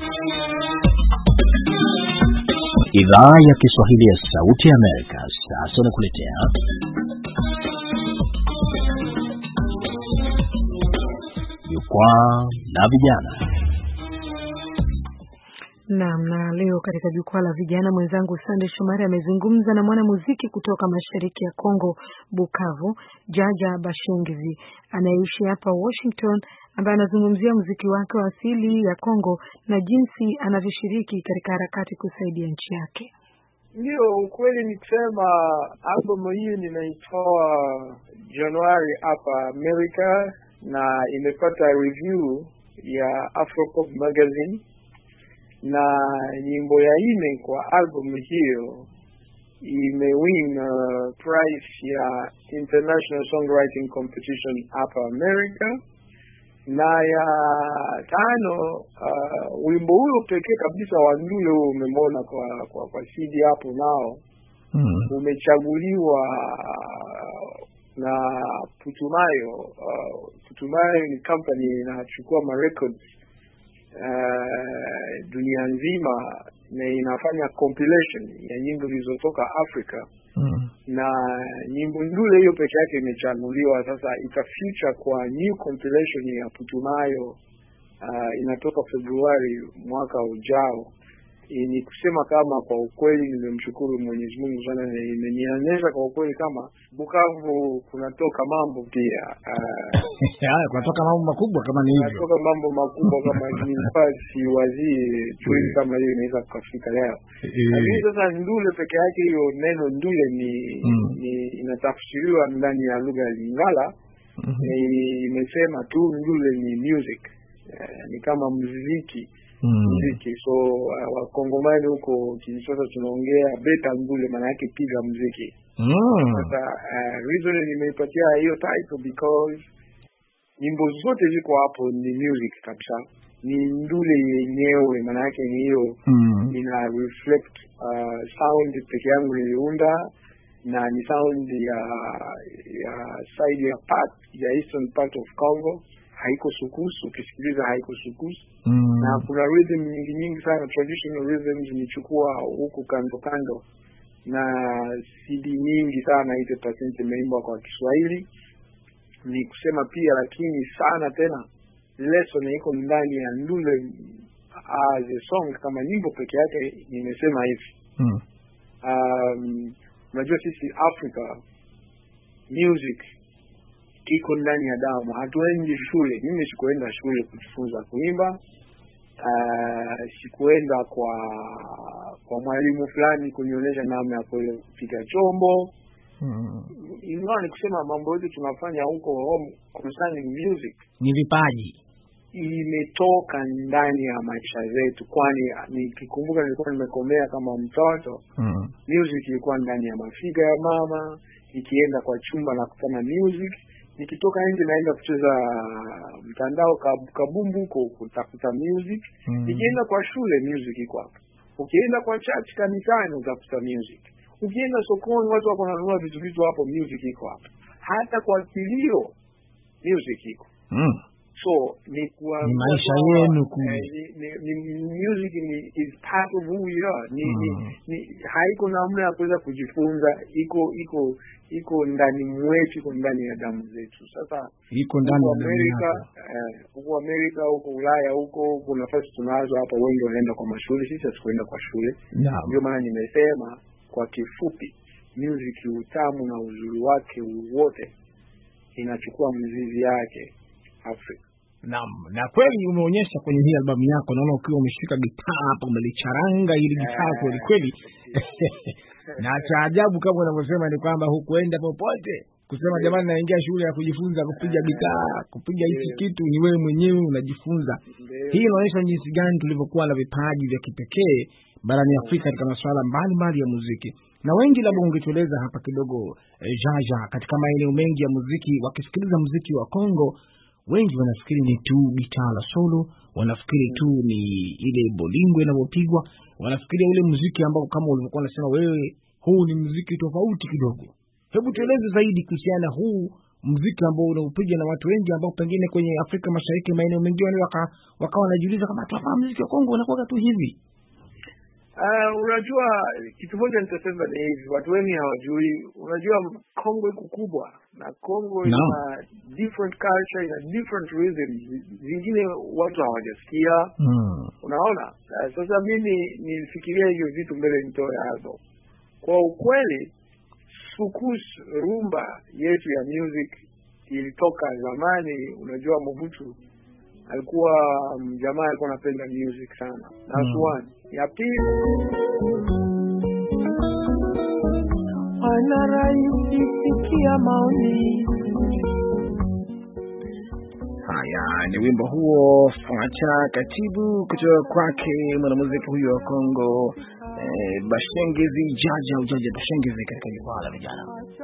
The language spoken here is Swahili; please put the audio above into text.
Idhaa ya Kiswahili ya Sauti ya Amerika sasa inakuletea Jukwaa la Vijana. Naam, na leo katika Jukwaa la Vijana mwenzangu Sande Shomari amezungumza na mwanamuziki kutoka mashariki ya Kongo, Bukavu, Jaja Bashengizi, anayeishi hapa Washington, ambaye anazungumzia muziki wake wa asili ya Kongo na jinsi anavyoshiriki katika harakati kusaidia nchi yake. Ndio, ukweli ni kusema album hii nimeitoa Januari hapa Amerika na imepata review ya Afropop magazine, na nyimbo ya ine kwa album hiyo imewin prize ya International Songwriting Competition hapa America. Na ya tano, wimbo huo pekee kabisa wa Ndule umemona kwa CD hapo nao umechaguliwa na Putumayo. Putumayo ni company inachukua ma records dunia nzima na inafanya compilation ya nyimbo zilizotoka Afrika. Na nyimbo Ndule hiyo peke yake imechaguliwa. Sasa ita-feature kwa new compilation ya Putumayo inatoka Februari mwaka ujao. Ni kusema kama kwa ukweli nimemshukuru Mwenyezi Mungu sana, na imenionyesha kwa ukweli kama Bukavu kunatoka mambo pia. Kunatoka mambo makubwa kama ni hivyo. Kunatoka mambo makubwa kama ni nafasi wazie chui kama hiyo inaweza kufika leo. Lakini sasa Ndule peke yake, hiyo neno Ndule ni inatafsiriwa ndani ya lugha ya Lingala. Imesema tu Ndule ni music. Ni kama muziki. Muziki. So Wakongomani huko Kinshasa tunaongea beta Ndule, maana yake piga muziki. Sasa reason nimeipatia hiyo title because nyimbo zote ziko hapo ni music kabisa. Ni Ndule yenyewe, maana yake ni hiyo ina reflect sound peke yangu niliunda, na ni sound ya side ya part ya eastern part of Congo. Haiko sukusu, ukisikiliza haiko sukusu. Na kuna rhythm nyingi sana, traditional rhythms nichukua huku kando, na CD nyingi sana 80% imeimba kwa Kiswahili. Ni kusema pia, lakini sana tena lesson iko ndani ya Ndule as a song kama nyimbo peke yake. Nimesema hivi, unajua sisi Africa music iko ndani ya damu. Hatuendi shule. Mimi sikuenda shule kujifunza kuimba. Sikuenda kwa mwalimu fulani kunionyesha namna ya kupiga chombo. Ingawa ni kusema mambo yote tunafanya huko home concerning music ni vipaji, imetoka ndani ya maisha yetu. Kwani nikikumbuka nilikuwa nimekomea kama mtoto, music ilikuwa ndani ya mafiga ya mama. Nikienda kwa chumba na kufanya music, nikitoka nje naenda kucheza mtandao kabumbu huko kutafuta music. Nikienda kwa shule music iko hapo. Ukienda kwa church kanisani utafuta music. Ukienda sokoni watu wako wananunua vitu hapo, music iko hapo. Hata kwa kilio music iko. So ni maisha yenu ni music is part of who we are. Haiko namna ya kuweza kujifunza, iko ndani mwetu, iko ndani ya damu zetu. Sasa iko ndani ya Amerika, huko Amerika, huko Ulaya, huko kuna nafasi tunazo hapa. Wengi wanaenda kwa mashule, sisi hatukwenda kwa shule. Ndio maana nimesema kwa kifupi, music utamu na uzuri wake wote inachukua mzizi yake Afrika. Naam, na kweli umeonyesha kwenye hii albamu yako, naona ukiwa umeshika gitaa hapa, umelicharanga ili gitaa kweli. Na cha ajabu kama unavyosema ni kwamba hukuenda popote kusema jamani naingia shule ya kujifunza kupiga gitaa, kupiga hichi kitu. Ni wewe mwenyewe unajifunza. Hii inaonyesha jinsi gani tulivyokuwa na vipaji vya kipekee barani Afrika katika masuala mbalimbali ya muziki. Na wengi labda ungetueleza hapa kidogo, Jaja, katika maeneo mengi ya muziki, wakisikiliza muziki wa Kongo, wengi wanafikiri ni tu gitaa la solo, wanafikiri tu ni ile bolingo inapopigwa, wanafikiri ule muziki ambao kama ulivyokuwa unasema wewe, huu ni muziki tofauti kidogo. Hebu tueleze zaidi kuhusiana huu muziki ambao unaupiga na watu wengi ambao pengine kwenye Afrika Mashariki maeneo mengine wakawa wanajiuliza kama tunafahamu muziki wa Kongo unakuwa tu hivi? Unajua kitu moja nitasema ni hivi, watu wengi hawajui. Unajua Kongo iko kubwa na Kongo ina different culture, ina different rhythms. Zingine watu hawajasikia. Unaona? Sasa mimi nilifikiria hivyo vitu mbele nitoe album. Kwa ukweli sukus rumba yetu ya music ilitoka zamani. Unajua Mobutu alikuwa jamaa alikuwa anapenda music sana. That's one. Ya pili, anaraisikia maoni. Haya ni wimbo huo Facha Katibu kutoka kwake mwanamuziki huyo wa Kongo Bashengezi Jaja Bashengezi katika jukwaa la vijana.